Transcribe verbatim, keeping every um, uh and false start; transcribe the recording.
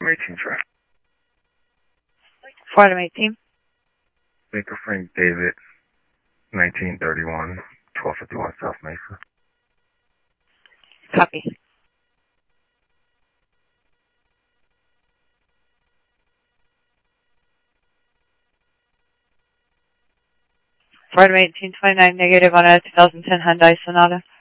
eighteen track. Flight item eighteen. Baker Frank David, nineteen thirty-one, twelve fifty-one South Mesa. Copy. Flight item eighteen twenty-nine, negative on a two thousand ten Hyundai Sonata.